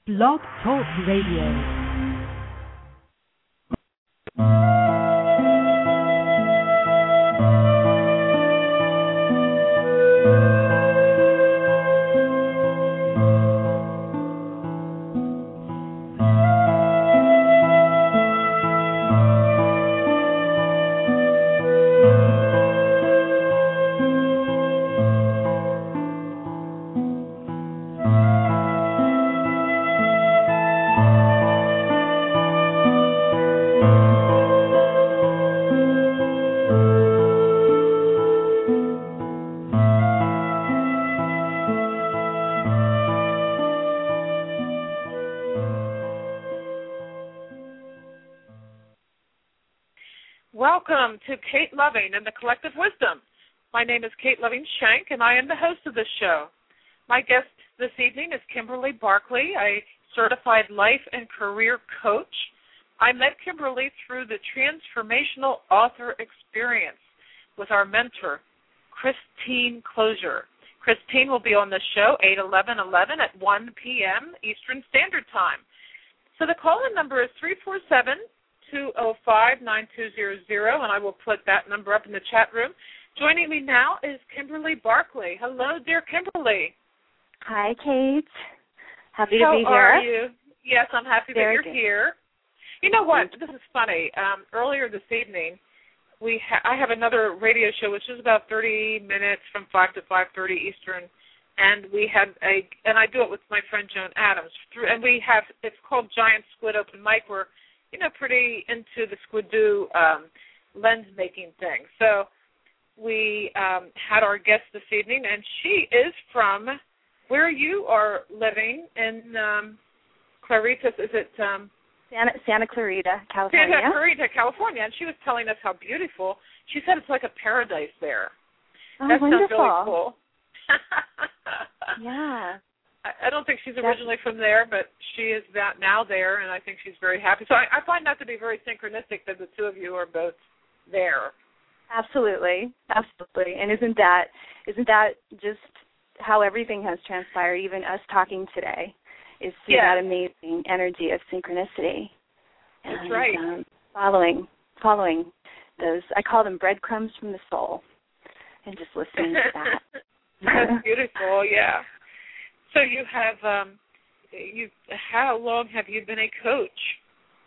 Blog Talk Radio. Welcome to Kate Loving and the Collective Wisdom. My name is Kate Loving Shank, and I am the host of this show. My guest this evening is Kimberly Barkley, a certified life and career coach. I met Kimberly through the transformational author experience with our mentor, Christine Closure. Christine will be on the show 8/11/11 at 1 p.m. Eastern Standard Time. So the call-in number is 347-205-9200, and I will put that number up in the chat room. Joining me now is Kimberly Barkley. Hello, dear Kimberly. Hi, Kate. Happy to be here. How are you? Yes, I'm happy that you're good. here. You know what? This is funny. Earlier this evening, I have another radio show, which is about 30 minutes from 5 to 5:30 Eastern, and I do it with my friend Joan Adams. And it's called Giant Squid Open Mic. We're pretty into the squidoo lens-making thing. So we had our guest this evening, and she is from where you are living in Claritas. Is it Santa Clarita, California? Santa Clarita, California. And she was telling us how beautiful. She said it's like a paradise there. Oh, that wonderful. Sounds really cool. Yeah. I don't think she's originally from there, but she is now there, and I think she's very happy. So I find that to be very synchronistic that the two of you are both there. Absolutely. And isn't that just how everything has transpired, even us talking today, is through that amazing energy of synchronicity. That's and, right. Following those, I call them breadcrumbs from the soul, and just listening to that. That's beautiful, yeah. So you have, how long have you been a coach?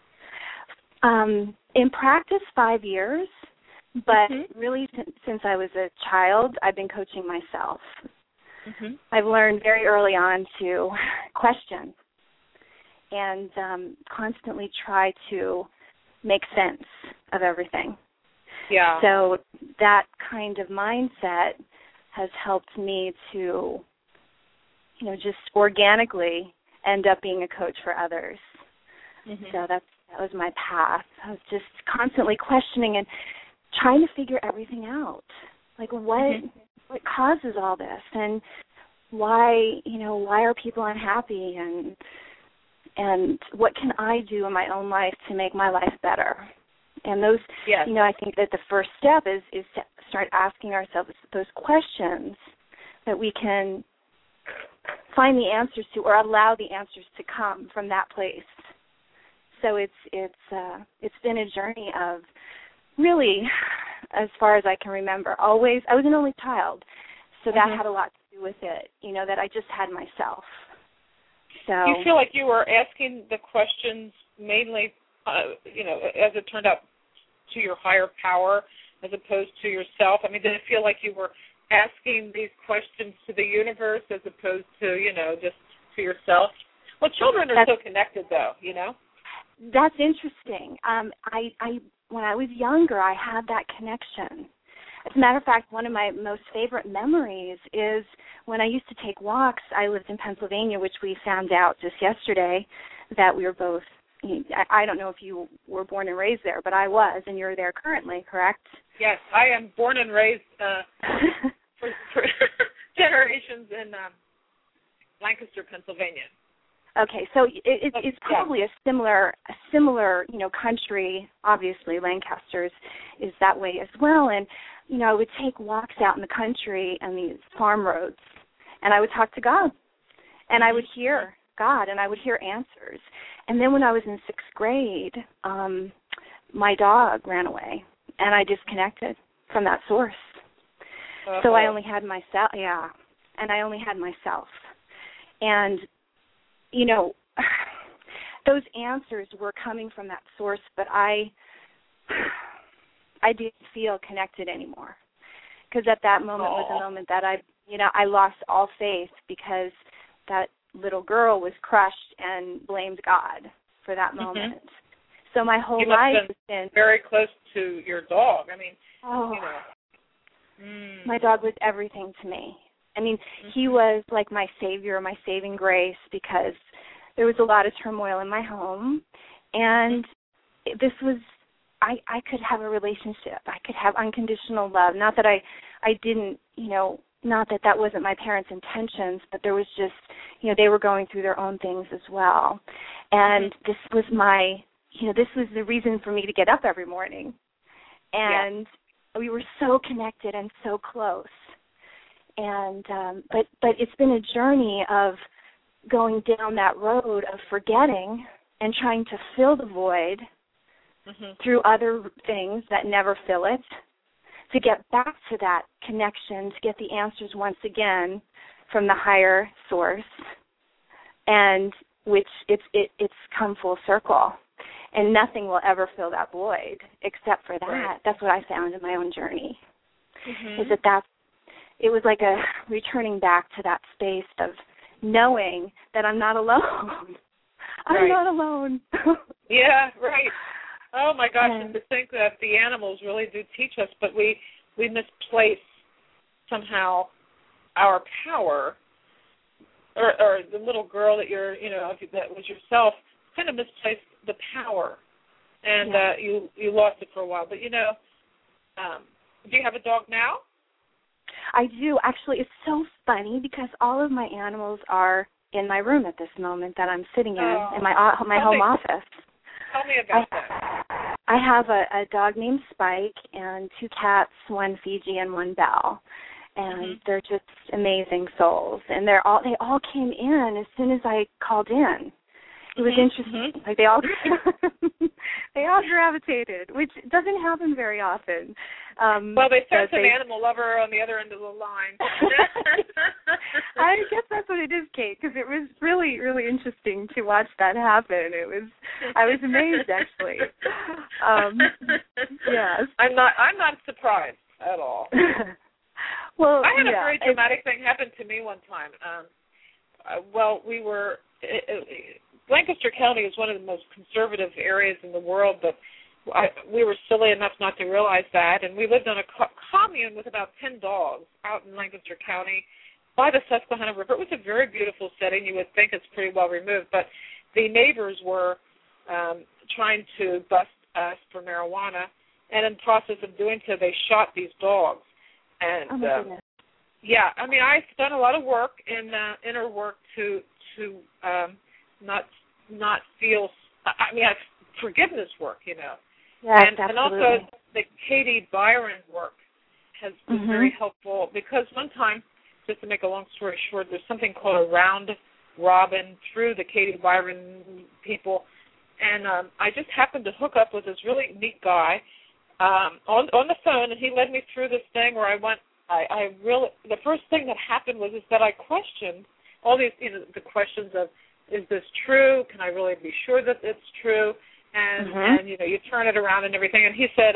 In practice, 5 years, but really since I was a child, I've been coaching myself. Mm-hmm. I've learned very early on to question and constantly try to make sense of everything. Yeah. So that kind of mindset has helped me to just organically end up being a coach for others. Mm-hmm. So that was my path. I was just constantly questioning and trying to figure everything out. Like what causes all this, and why are people unhappy, and what can I do in my own life to make my life better? And those, I think that the first step is to start asking ourselves those questions that we can find the answers to, or allow the answers to come from that place. So it's been a journey of really, as far as I can remember, always. I was an only child, so that had a lot to do with it. That I just had myself. So you feel like you were asking the questions mainly, as it turned out, to your higher power as opposed to yourself. I mean, did it feel like you were asking these questions to the universe as opposed to, just to yourself? Well, children are so connected, though, That's interesting. When I was younger, I had that connection. As a matter of fact, one of my most favorite memories is when I used to take walks. I lived in Pennsylvania, which we found out just yesterday that we were both, I don't know if you were born and raised there, but I was, and you're there currently, correct? Yes, I am born and raised for generations in Lancaster, Pennsylvania. Okay, so it's probably a similar country. Obviously, Lancaster's is that way as well. And I would take walks out in the country and these farm roads, and I would talk to God, and I would hear God, and I would hear answers. And then when I was in 6th grade, my dog ran away, and I disconnected from that source. So I only had myself, and I only had myself. And, you know, those answers were coming from that source, but I didn't feel connected anymore. Because at that moment was a moment that I lost all faith, because that little girl was crushed and blamed God for that moment. So my whole life has been very close to your dog. I mean, you know. My dog was everything to me. I mean, he was like my savior, my saving grace, because there was a lot of turmoil in my home, and this was, I could have a relationship. I could have unconditional love. Not that I didn't, you know, not that that wasn't my parents' intentions, but there was just, you know, they were going through their own things as well. And this was this was the reason for me to get up every morning. And we were so connected and so close. And but it's been a journey of going down that road of forgetting and trying to fill the void through other things that never fill it, to get back to that connection, to get the answers once again from the higher source, and which it's come full circle. And nothing will ever fill that void except for that. Right. That's what I found in my own journey. Is that it was like a returning back to that space of knowing that I'm not alone. I'm not alone. Yeah, right. Oh my gosh, and to think that the animals really do teach us, but we misplace somehow our power, or the little girl that that was yourself, kind of misplaced the power, and you lost it for a while. But do you have a dog now? I do. Actually, it's so funny because all of my animals are in my room at this moment that I'm sitting in my home office. Tell me about that. I have a dog named Spike and 2 cats, one Fiji and one Belle, and they're just amazing souls. And they all came in as soon as I called in. It was interesting. Like they all gravitated, which doesn't happen very often. Well, they sense an animal lover on the other end of the line. I guess that's what it is, Kate, because it was really, really interesting to watch that happen. I was amazed, actually. Yes. I'm not surprised at all. Well, I had a very dramatic thing happen to me one time. We were. Lancaster County is one of the most conservative areas in the world, but we were silly enough not to realize that, and we lived on a commune with about 10 dogs out in Lancaster County by the Susquehanna River. It was a very beautiful setting. You would think it's pretty well removed, but the neighbors were trying to bust us for marijuana, and in the process of doing so, they shot these dogs. And I mean, I've done a lot of work in inner work to not feel. I mean, forgiveness work, Yes, and also the Katie Byron work has been very helpful, because one time, just to make a long story short, there's something called a round robin through the Katie Byron people, and I just happened to hook up with this really neat guy on the phone, and he led me through this thing where I went. The first thing that happened was that I questioned all these, the questions of, is this true? Can I really be sure that it's true? And you turn it around and everything. And he said,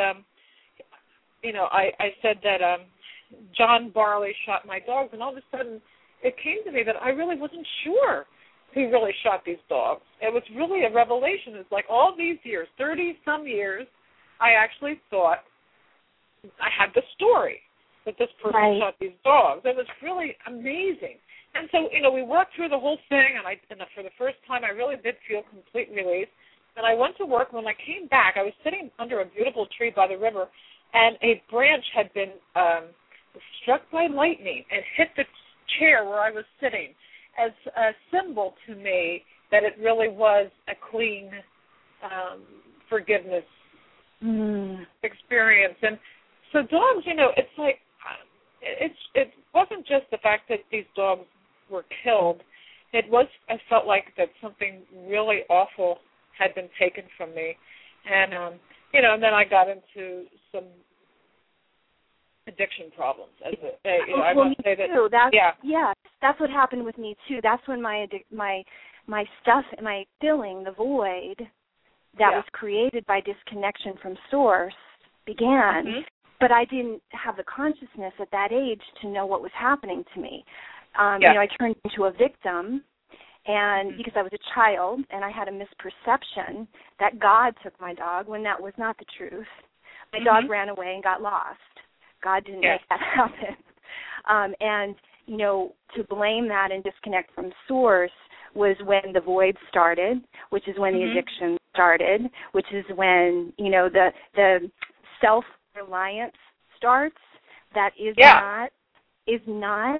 I said that John Barley shot my dogs, and all of a sudden it came to me that I really wasn't sure he really shot these dogs. It was really a revelation. It's like all these years, 30-some years, I actually thought I had the story that this person shot these dogs. It was really amazing. And so, we worked through the whole thing, and for the first time, I really did feel complete release. And I went to work. When I came back, I was sitting under a beautiful tree by the river, and a branch had been struck by lightning and hit the chair where I was sitting as a symbol to me that it really was a clean forgiveness experience. And so dogs, it's like it wasn't just the fact that these dogs were killed. I felt like that something really awful had been taken from me. And, and then I got into some addiction problems. I must say that. That's what happened with me too. That's when my stuff, my filling, the void that was created by disconnection from source began. Mm-hmm. But I didn't have the consciousness at that age to know what was happening to me. I turned into a victim, and because I was a child and I had a misperception that God took my dog when that was not the truth. My dog ran away and got lost. God didn't make that happen. To blame that and disconnect from source was when the void started, which is when the addiction started, which is when, the self-reliance starts. That is not,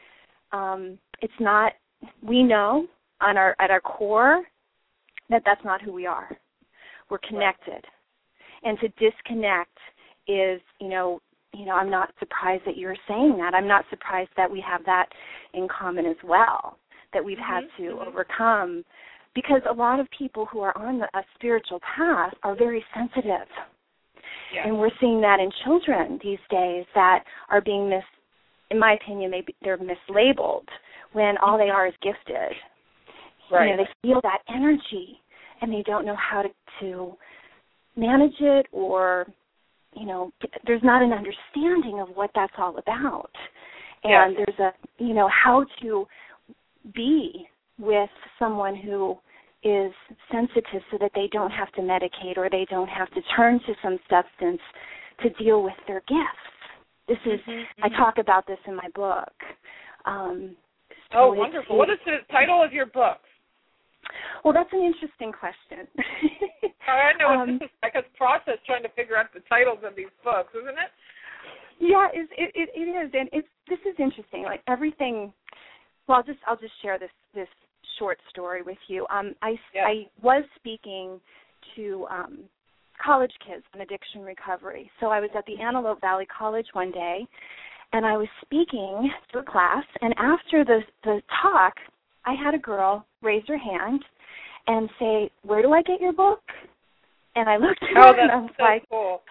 we know at our core that that's not who we are. We're connected. Right. And to disconnect is, I'm not surprised that you're saying that. I'm not surprised that we have that in common as well, that we've had to overcome, because a lot of people who are on a spiritual path are very sensitive. Yeah. And we're seeing that in children these days that are being in my opinion, they're mislabeled when all they are is gifted. Right. They feel that energy and they don't know how to manage it, or there's not an understanding of what that's all about. And there's how to be with someone who is sensitive so that they don't have to medicate or they don't have to turn to some substance to deal with their gifts. This is, I talk about this in my book. Wonderful. What is the title of your book? Well, that's an interesting question. I know this is like a process trying to figure out the titles of these books, isn't it? Yeah, it is, and this is interesting. Like everything. Well, I'll just share this short story with you. I was speaking to college kids on addiction recovery. So I was at the Antelope Valley College one day, and I was speaking to a class. And after the talk, I had a girl raise her hand and say, "Where do I get your book?" And I looked at her and I was like, cool.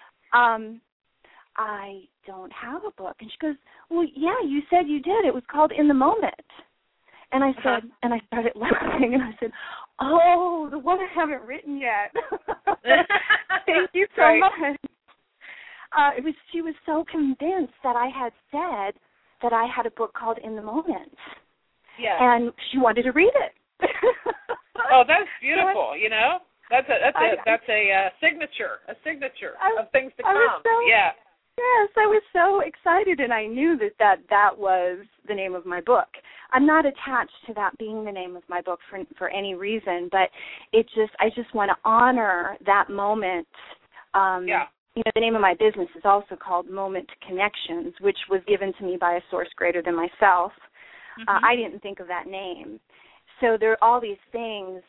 I don't have a book. And she goes, "Well, yeah, you said you did. It was called In the Moment." And I said, and I started laughing, and I said, "Oh, the one I haven't written yet." Thank you so much. She was so convinced that I had said that I had a book called In the Moment. Yeah. And she wanted to read it. Oh, that's beautiful. That's a signature of things to come. Yes, I was so excited, and I knew that was the name of my book. I'm not attached to that being the name of my book for any reason, but I just want to honor that moment. The name of my business is also called Moment Connections, which was given to me by a source greater than myself. I didn't think of that name. So there are all these things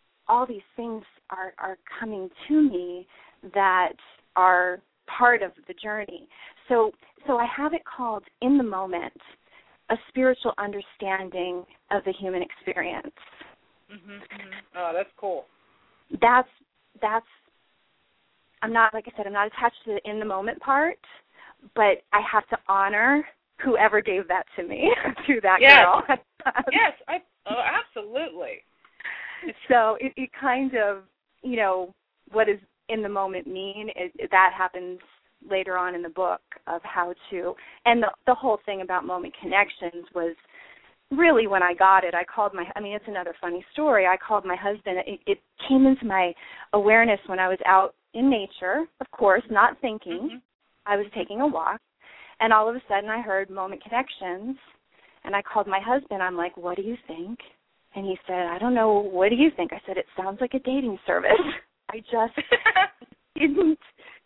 are coming to me that are part of the journey. So I have it called In the Moment, a spiritual understanding of the human experience. Oh, that's cool. That's I'm not, like I said, I'm not attached to the In the Moment part, but I have to honor whoever gave that to me, to that girl. Yes, absolutely. So it kind of, what does in the moment mean? That happens later on in the book of how to, and the whole thing about Moment Connections was really when I got it, it's another funny story. I called my husband. It came into my awareness when I was out in nature, of course, not thinking. I was taking a walk, and all of a sudden I heard Moment Connections, and I called my husband. I'm like, "What do you think?" And he said, "I don't know. What do you think?" I said, "It sounds like a dating service." I just didn't,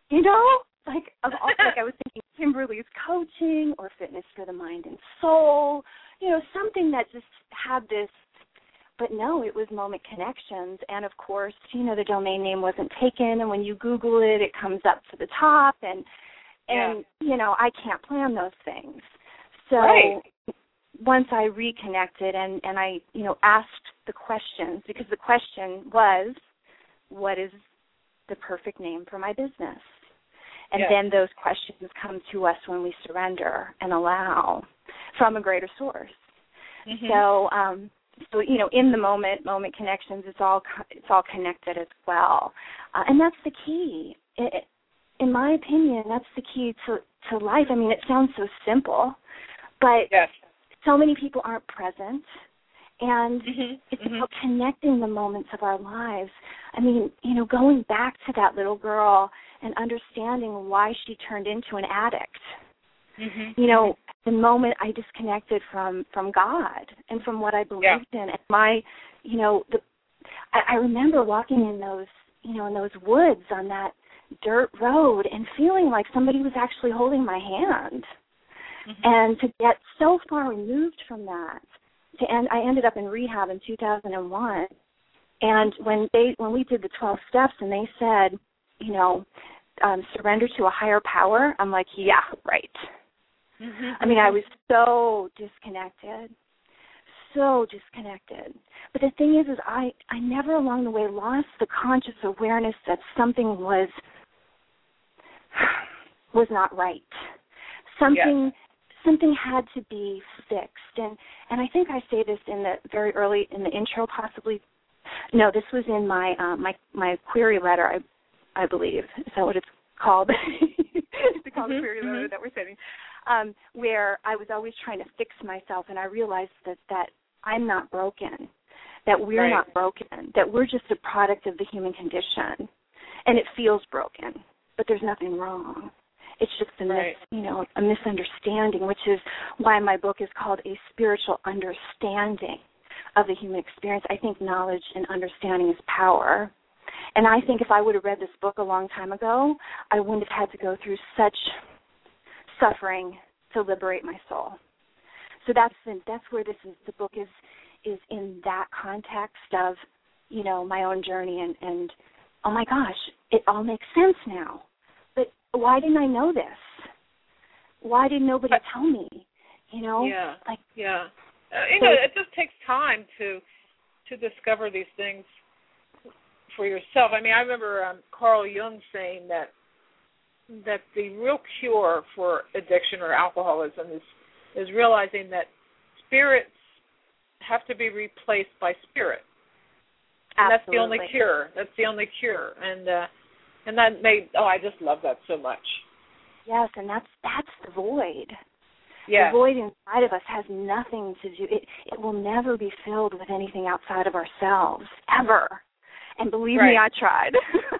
I was thinking Kimberly's coaching or Fitness for the Mind and Soul, something that just had this, but no, it was Moment Connections. And of course, the domain name wasn't taken, and when you Google it, it comes up to the top, and I can't plan those things. So once I reconnected and I, asked the questions, because the question was, what is the perfect name for my business? And then those questions come to us when we surrender and allow from a greater source. So, in the moment connections, it's all connected as well, and that's the key. In my opinion, that's the key to life. I mean, it sounds so simple, but so many people aren't present, and it's about connecting the moments of our lives. I mean, going back to that little girl and understanding why she turned into an addict. The moment I disconnected from God and from what I believed in, and I remember walking in those, in those woods on that dirt road and feeling like somebody was actually holding my hand. And to get so far removed from that, I ended up in rehab in 2001. And when we did the 12 steps and they said, surrender to a higher power, I'm like, yeah, right. I mean, I was so disconnected. But the thing is I never along the way lost the conscious awareness that something was not right. Something had to be fixed. And I think I say this in the very early, in the intro possibly. No, this was in my query letter, I believe. Is that what it's called? It's called the query letter that we're sending. Where I was always trying to fix myself, and I realized that I'm not broken, that we're not broken, that we're just a product of the human condition, and it feels broken, but there's nothing wrong. It's just a misunderstanding, which is why my book is called A Spiritual Understanding of the Human Experience. I think knowledge and understanding is power. And I think if I would have read this book a long time ago, I wouldn't have had to go through such suffering to liberate my soul. So that's where the book is in that context of, my own journey and oh my gosh, it all makes sense now. But why didn't I know this? Why did nobody tell me? It just takes time to discover these things for yourself. I mean, I remember Carl Jung saying that the real cure for addiction or alcoholism is realizing that spirits have to be replaced by spirit. And that's the only cure. And that made, I just love that so much. Yes, and that's the void. Yes. The void inside of us has nothing to do, it will never be filled with anything outside of ourselves, ever. And believe me, I tried.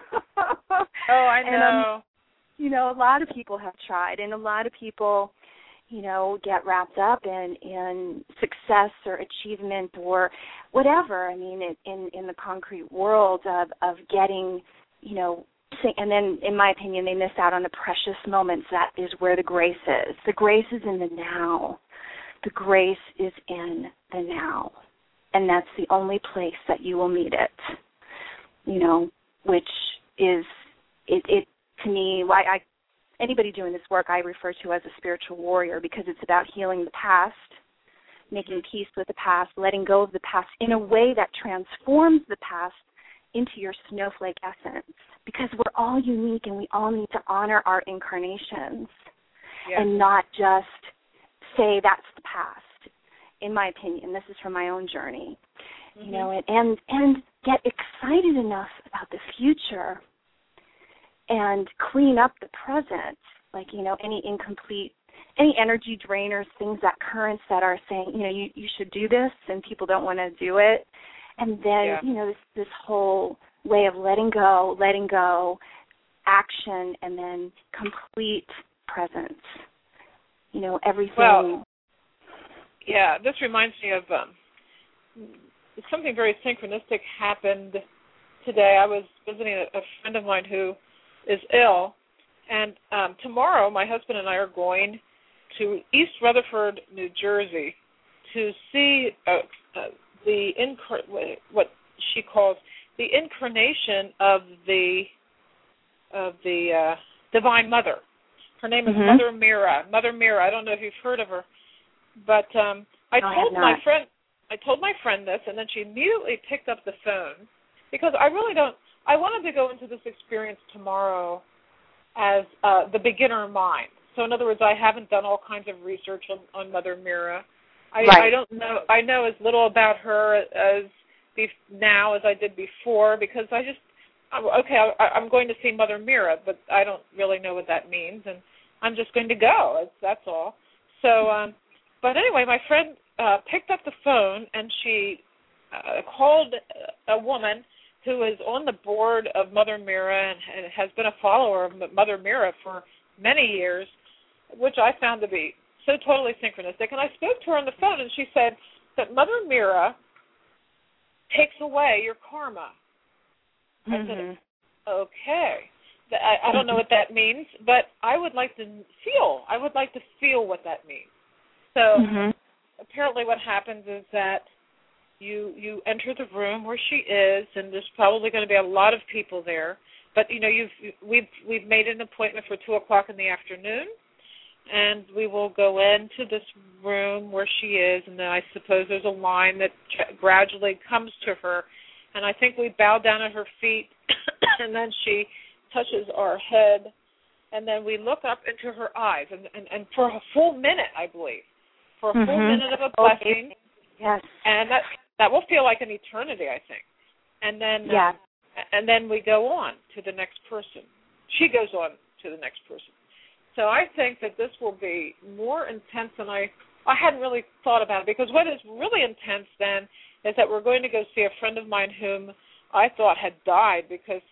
I know. And, a lot of people have tried, and a lot of people, get wrapped up in success or achievement or whatever. I mean, in the concrete world of getting, and then, in my opinion, they miss out on the precious moments. That is where the grace is. The grace is in the now. The grace is in the now. And that's the only place that you will meet it, which is, it to me, why anybody doing this work I refer to as a spiritual warrior, because it's about healing the past, making peace with the past, letting go of the past in a way that transforms the past into your snowflake essence, because we're all unique and we all need to honor our incarnations and not just say that's the past. In my opinion, this is from my own journey, and get excited enough about the future and clean up the present, like, any incomplete, any energy drainers, things that currents that are saying, you should do this and people don't want to do it. And then, this whole way of letting go, action, and then complete presence. Everything. Well, this reminds me of something very synchronistic happened today. I was visiting a friend of mine who is ill, and tomorrow my husband and I are going to East Rutherford, New Jersey, to see what she calls the incarnation of the Divine Mother. Her name is Mother Mira. Mother Mira. I don't know if you've heard of her, but I told my friend this, and then she immediately picked up the phone because I wanted to go into this experience tomorrow as the beginner mind. So in other words, I haven't done all kinds of research on Mother Mira. I don't know. I know as little about her now as I did before because I'm going to see Mother Mira, but I don't really know what that means, and I'm just going to go. That's all. So, but anyway, my friend picked up the phone, and she called a woman who is on the board of Mother Mira and has been a follower of Mother Mira for many years, which I found to be so totally synchronistic. And I spoke to her on the phone, and she said that Mother Mira takes away your karma. I said, okay. I don't know what that means, but I would like to feel what that means. So apparently what happens is that you enter the room where she is, and there's probably going to be a lot of people there. But we've made an appointment for 2:00 in the afternoon, and we will go into this room where she is, and then I suppose there's a line that gradually comes to her, and I think we bow down at her feet, and then she touches our head, and then we look up into her eyes, and for a full minute, I believe, for a full minute of a blessing. Yes. And that will feel like an eternity, I think. And then and then we go on to the next person. She goes on to the next person. So I think that this will be more intense than I hadn't really thought about it, because what is really intense then is that we're going to go see a friend of mine whom I thought had died because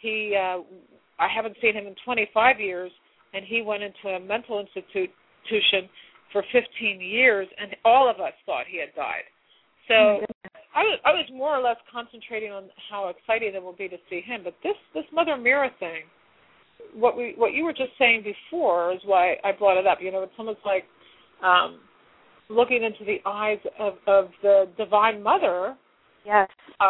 I haven't seen him in 25 years, and he went into a mental institution for 15 years, and all of us thought he had died. So I was more or less concentrating on how excited it will be to see him. But this Mother Mira thing, what you were just saying before is why I brought it up. It's almost like looking into the eyes of the Divine Mother. Yes.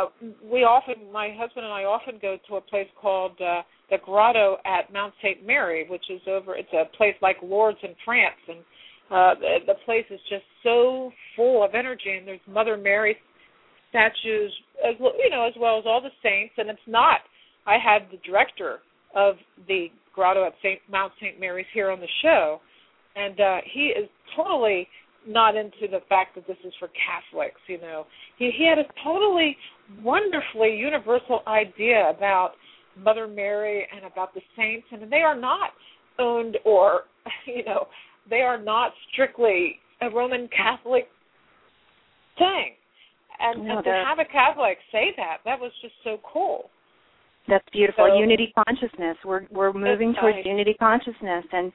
My husband and I often go to a place called the Grotto at Mount St. Mary, which is it's a place like Lourdes in France, and the place is just so full of energy, and there's Mother Mary statues, as well as all the saints. And it's not. I had the director of the Grotto at Mount St. Mary's here on the show, and he is totally not into the fact that this is for Catholics. He had a totally wonderfully universal idea about Mother Mary and about the saints, and they are not owned or they are not strictly a Roman Catholic thing. And to have a Catholic say that was just so cool. That's beautiful. So, unity consciousness. We're moving towards unity consciousness, and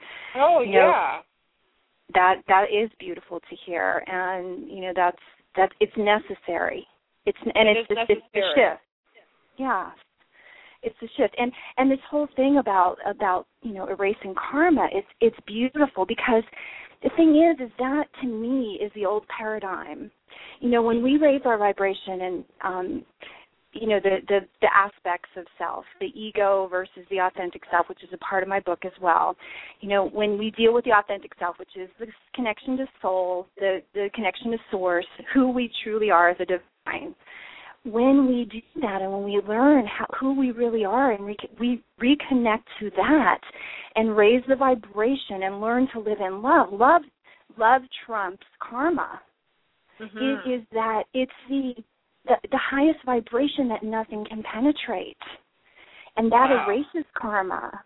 that is beautiful to hear, and that's it's necessary. It's the shift. Yeah. It's a shift, and this whole thing about erasing karma, it's beautiful, because the thing is that to me is the old paradigm. When we raise our vibration and the aspects of self, the ego versus the authentic self, which is a part of my book as well. When we deal with the authentic self, which is the connection to soul, the connection to source, who we truly are as a divine. When we do that and when we learn who we really are and we reconnect to that and raise the vibration and learn to live in love, love trumps karma. It is that it's the highest vibration that nothing can penetrate, and that erases karma.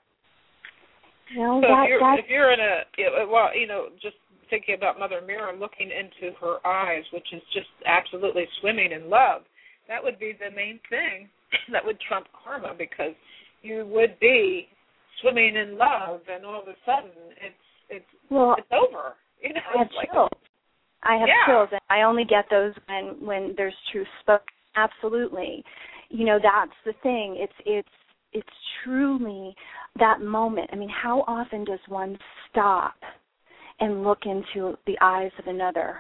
If you're in just thinking about Mother Mira, looking into her eyes, which is just absolutely swimming in love, that would be the main thing that would trump karma, because you would be swimming in love, and all of a sudden it's over. I have chills. I have chills, and I only get those when there's truth spoken. Absolutely, that's the thing. It's truly that moment. I mean, how often does one stop and look into the eyes of another?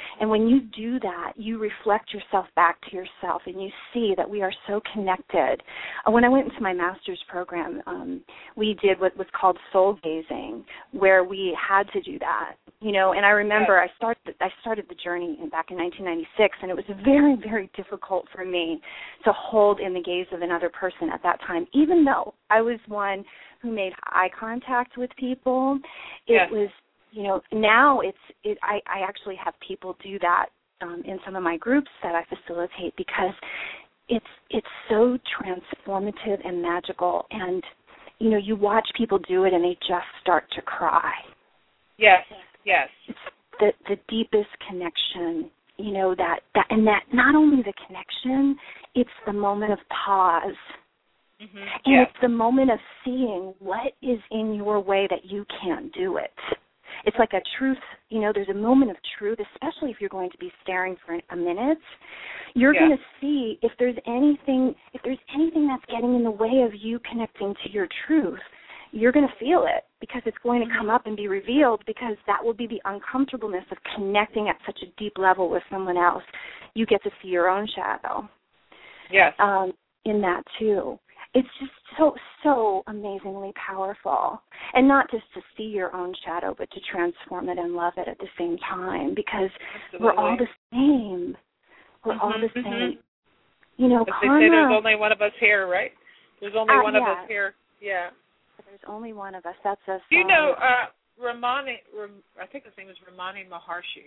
And when you do that, you reflect yourself back to yourself, and you see that we are so connected. When I went into my master's program, we did what was called soul gazing, where we had to do that. And I remember I started the journey back in 1996, and it was very, very difficult for me to hold in the gaze of another person at that time, even though I was one who made eye contact with people. It was, now I actually have people do that in some of my groups that I facilitate, because it's so transformative and magical, and you watch people do it and they just start to cry. Yes. It's the deepest connection, that not only the connection, it's the moment of pause. Mm-hmm. And it's the moment of seeing what is in your way that you can't do it. It's like a truth, there's a moment of truth, especially if you're going to be staring for a minute. You're going to see if there's anything that's getting in the way of you connecting to your truth. You're going to feel it, because it's going to come up and be revealed, because that will be the uncomfortableness of connecting at such a deep level with someone else. You get to see your own shadow. Yes. In that too. It's just so amazingly powerful. And not just to see your own shadow, but to transform it and love it at the same time, because we're all the same. We're all the same. But karma. They say there's only one of us here, right? There's only one of us here. Yeah. There's only one of us. That's us. Ramani, I think his name is Ramani Maharshi,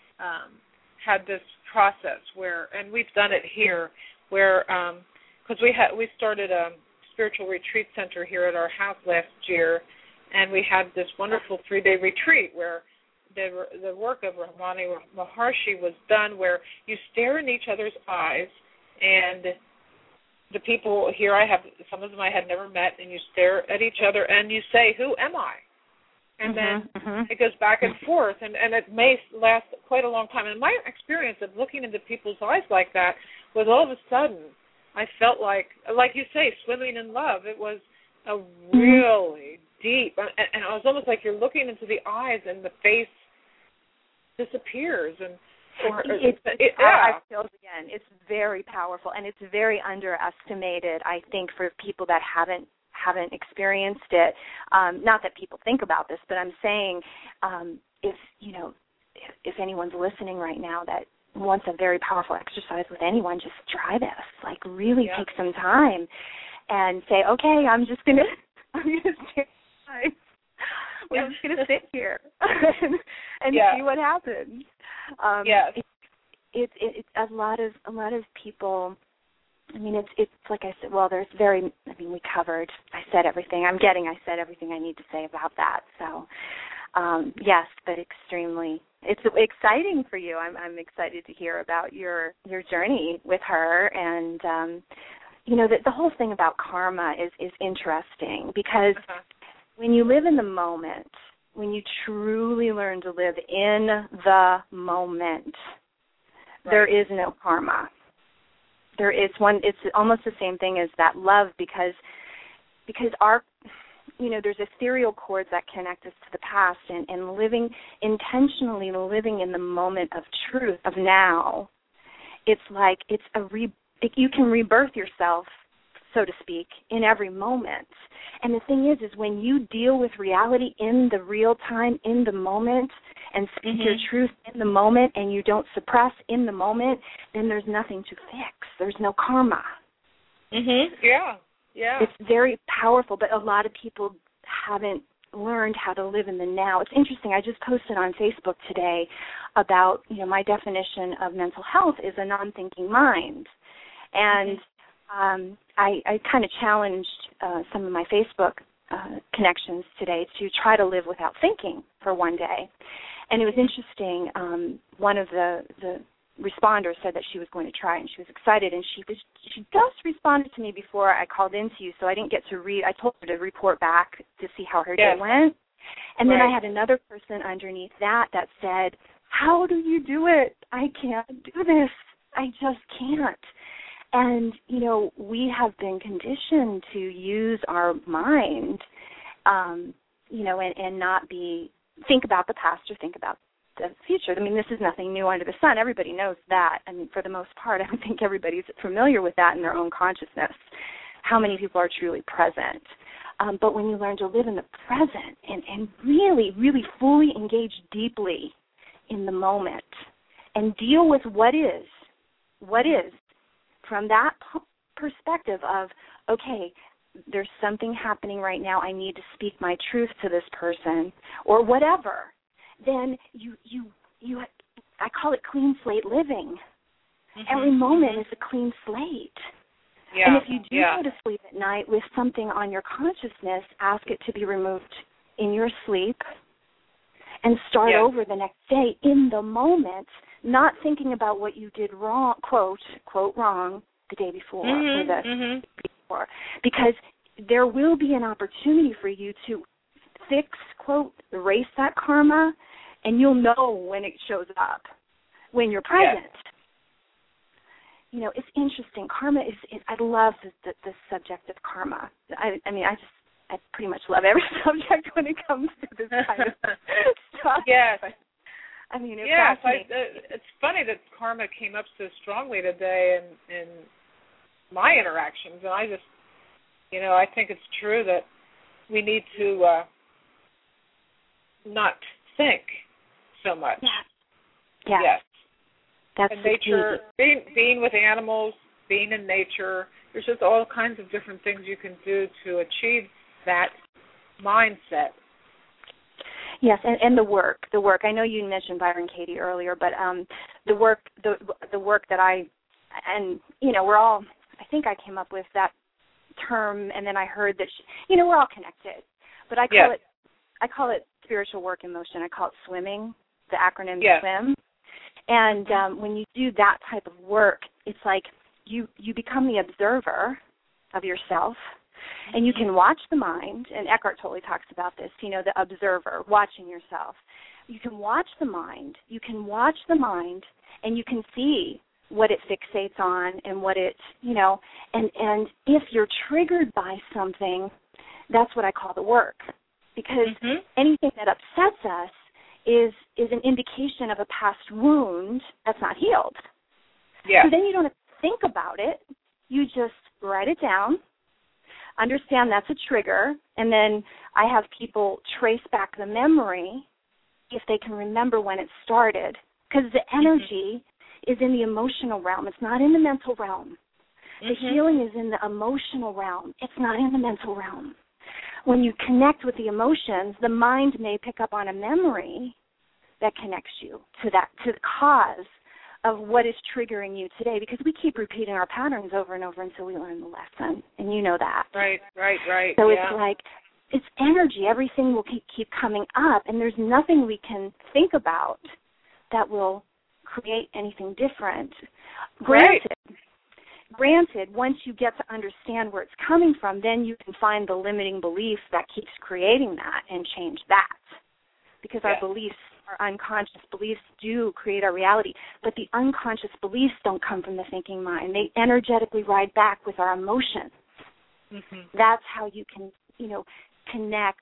had this process where, and we've done it here, where, because we started a spiritual retreat center here at our house last year, and we had this wonderful 3-day retreat where the work of Ramani Maharshi was done, where you stare in each other's eyes, and the people here, some of them I had never met, and you stare at each other and you say, "Who am I?" And then it goes back and forth, and it may last quite a long time. And my experience of looking into people's eyes like that was, all of a sudden, I felt like you say, swimming in love. It was a really deep, and it was almost like you're looking into the eyes and the face disappears. And I feel again, it's very powerful, and it's very underestimated, I think, for people that haven't experienced it. Not that people think about this, but I'm saying if anyone's listening right now that wants a very powerful exercise with anyone, just try this. Like, really take some time and say, okay, I'm just gonna stay. We're just gonna sit here and see what happens. It's a lot of people. I mean, it's like I said. Well, we covered. I said everything I need to say about that. So, yes, but extremely. It's exciting for you. I'm excited to hear about your journey with her, and the whole thing about karma is interesting, because when you live in the moment, when you truly learn to live in the moment, there is no karma. There is one. It's almost the same thing as that love, because our, there's ethereal cords that connect us to the past, and intentionally living in the moment of truth, of now. It's like you can rebirth yourself, so to speak, in every moment. And the thing is when you deal with reality in the real time, in the moment, and speak your truth in the moment, and you don't suppress in the moment, then there's nothing to fix. There's no karma. Yeah. It's very powerful, but a lot of people haven't learned how to live in the now. It's interesting. I just posted on Facebook today about, my definition of mental health is a non-thinking mind. And I kind of challenged some of my Facebook connections today to try to live without thinking for one day. And it was interesting. One of the responders said that she was going to try, and she was excited, and she just responded to me before I called into you, so I didn't get to read. I told her to report back to see how her day went. And then I had another person underneath that said, "How do you do it? I can't do this. I just can't." And, we have been conditioned to use our mind, and not think about the past or think about the future. I mean, this is nothing new under the sun. Everybody knows that. I mean, for the most part, I think everybody's familiar with that in their own consciousness, how many people are truly present. But when you learn to live in the present and really, really fully engage deeply in the moment and deal with what is from that perspective of, okay, there's something happening right now, I need to speak my truth to this person or whatever, then you I call it clean slate living. Every moment is a clean slate. Yeah. And if you do go to sleep at night with something on your consciousness, ask it to be removed in your sleep and start over the next day in the moment, not thinking about what you did wrong, quote wrong, the day before or the day before. Because there will be an opportunity for you to fix, quote, erase that karma, and you'll know when it shows up, when you're present. Yes. You know, it's interesting. Karma is I love the subject of karma. I mean, I pretty much love every subject when it comes to this kind of stuff. Yes. But, I mean, it's funny that karma came up so strongly today in my interactions, and I just, I think it's true that we need to not think so much. Yes. That's and nature, being with animals, being in nature, there's just all kinds of different things you can do to achieve that mindset. Yes, and the work. I know you mentioned Byron Katie earlier, but the work that we're all. I think I came up with that term, and then I heard that we're all connected. But I call it spiritual work in motion. I call it swimming. The acronym SWIM. And when you do that type of work, it's like you become the observer of yourself, and you can watch the mind, and Eckhart Tolle talks about this, the observer, watching yourself. You can watch the mind, and you can see what it fixates on and what it, and if you're triggered by something, that's what I call the work. Because anything that upsets us is an indication of a past wound that's not healed. Yeah. So then you don't have to think about it. You just write it down, understand that's a trigger, and then I have people trace back the memory if they can remember when it started. Because the energy is in the emotional realm. It's not in the mental realm. The healing is in the emotional realm. It's not in the mental realm. When you connect with the emotions, the mind may pick up on a memory that connects you to the cause of what is triggering you today, because we keep repeating our patterns over and over until we learn the lesson, and you know that. Right. So it's like, it's energy. Everything will keep coming up, and there's nothing we can think about that will create anything different. Granted, once you get to understand where it's coming from, then you can find the limiting belief that keeps creating that and change that. Because our beliefs, our unconscious beliefs do create our reality. But the unconscious beliefs don't come from the thinking mind. They energetically ride back with our emotions. That's how you can, connect,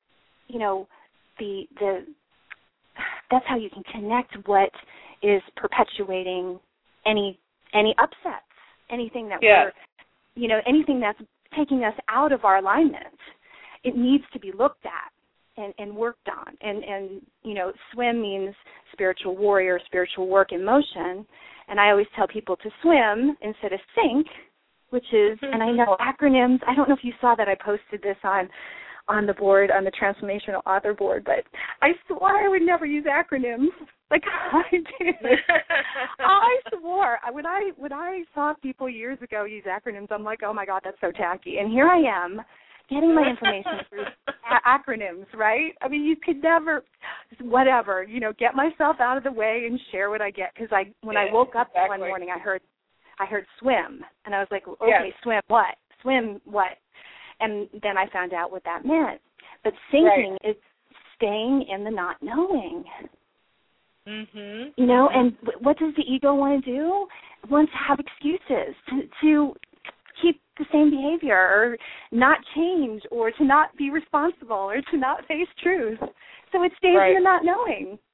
that's how you can connect what is perpetuating any upsets. Anything that anything that's taking us out of our alignment, it needs to be looked at and worked on. And swim means spiritual warrior, spiritual work in motion. And I always tell people to swim instead of sink, which is, and I know acronyms, I don't know if you saw that I posted this on the board, on the Transformational Author board, but I swore I would never use acronyms. Like I did. I swore. When I saw people years ago use acronyms, I'm like, oh my God, that's so tacky. And here I am, getting my information through acronyms, right? I mean, you could never, whatever, get myself out of the way and share what I get. Because when I woke up one morning, I heard swim, and I was like, okay, swim what? Swim what? And then I found out what that meant. But sinking is staying in the not knowing. And what does the ego want to do? It wants to have excuses to keep the same behavior or not change or to not be responsible or to not face truth. So it stays in the not knowing.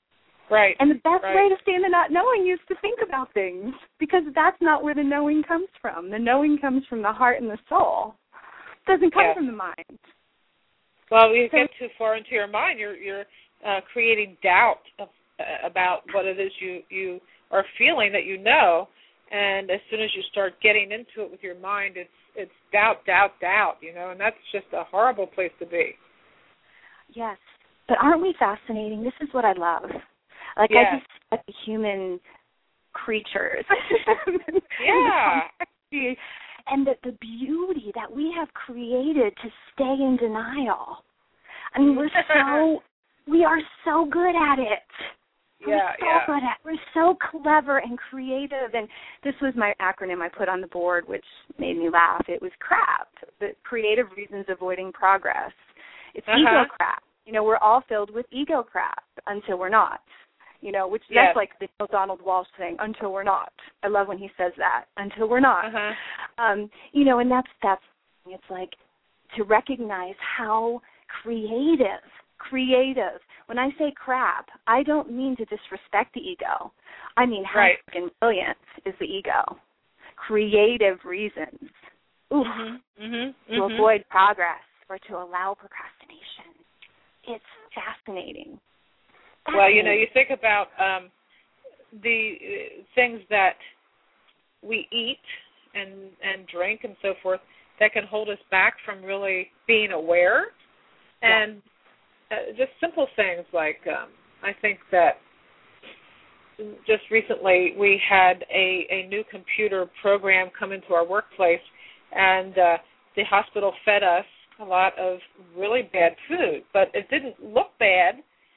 Right. And the best way to stay in the not knowing is to think about things, because that's not where the knowing comes from. The knowing comes from the heart and the soul. It doesn't come from the mind. Well, you get too far into your mind, you're creating doubt about what it is you are feeling that you know. And as soon as you start getting into it with your mind, it's doubt, and that's just a horrible place to be. Yes. But aren't we fascinating? This is what I love. I just like the human creatures. Yeah. And the beauty that we have created to stay in denial. I mean, we are so good at it. We're so clever and creative. And this was my acronym I put on the board, which made me laugh. It was CRAP, the Creative Reasons Avoiding Progress. It's ego crap. We're all filled with ego crap until we're not. Which that's like the Donald Walsh thing, until we're not. I love when he says that, until we're not. And that's it's like to recognize how creative. When I say crap, I don't mean to disrespect the ego. I mean how freaking brilliant is the ego. Creative reasons. To avoid progress or to allow procrastination. It's fascinating. Well, you think about the things that we eat and drink and so forth that can hold us back from really being aware. And just simple things like I think that just recently we had a new computer program come into our workplace, and the hospital fed us a lot of really bad food, but it didn't look bad.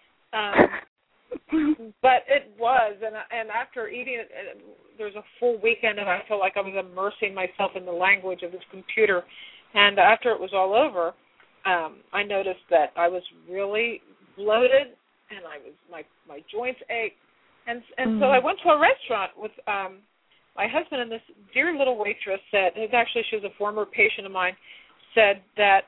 But it was, and after eating it, there was a full weekend, and I felt like I was immersing myself in the language of this computer. And after it was all over, I noticed that I was really bloated, and my joints ached, and so I went to a restaurant with my husband, and this dear little waitress said, she was a former patient of mine, said that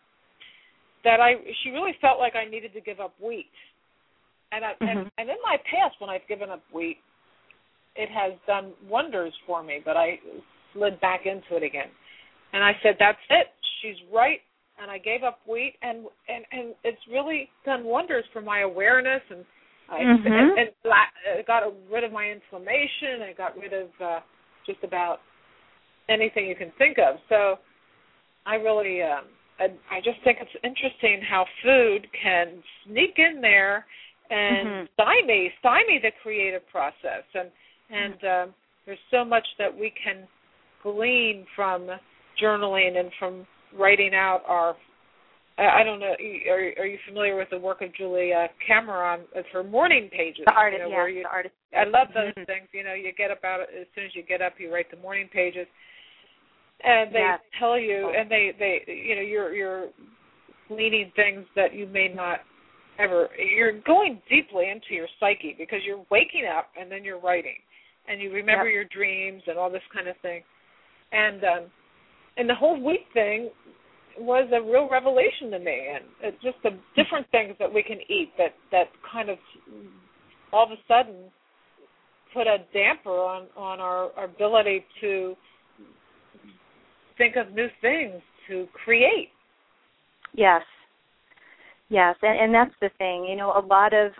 she really felt like I needed to give up wheat. And in my past, when I've given up wheat, it has done wonders for me, but I slid back into it again. And I said, that's it. She's right. And I gave up wheat, and it's really done wonders for my awareness, and I got rid of my inflammation. I got rid of just about anything you can think of. So I really, I just think it's interesting how food can sneak in there and stymie the creative process. And there's so much that we can glean from journaling and from writing out our, I don't know, are you familiar with the work of Julia Cameron with her morning pages? The artist, the artist. I love those things. You get up out as soon as you get up, you write the morning pages. And they tell you, and they you're gleaning things that you may not ever, you're going deeply into your psyche because you're waking up and then you're writing. And you remember your dreams and all this kind of thing. And the whole wheat thing was a real revelation to me. And it's just the different things that we can eat that kind of all of a sudden put a damper on our ability to think of new things, to create. Yes, and that's the thing. A lot of,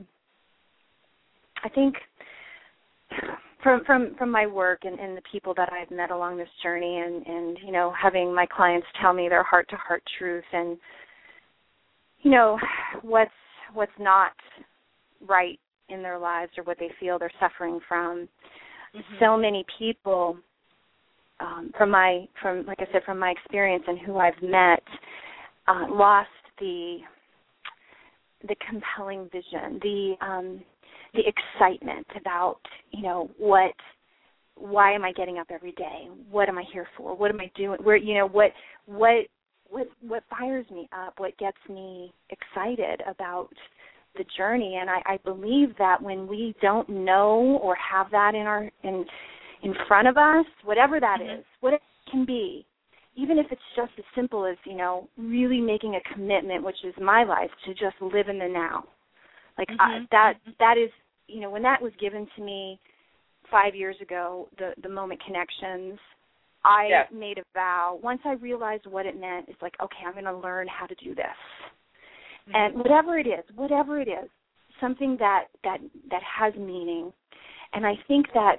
I think, from my work and the people that I've met along this journey, and having my clients tell me their heart-to-heart truth, and what's not right in their lives or what they feel they're suffering from. So many people, from my experience and who I've met, lost the compelling vision, the excitement about, why am I getting up every day? What am I here for? What am I doing? What fires me up? What gets me excited about the journey? And I believe that when we don't know or have that in front of us, whatever that is, whatever it can be, even if it's just as simple as, really making a commitment, which is my life, to just live in the now. Like that is, when that was given to me 5 years ago, the Moment Connections, I made a vow. Once I realized what it meant, it's like, okay, I'm going to learn how to do this. And whatever it is, something that has meaning. And I think that,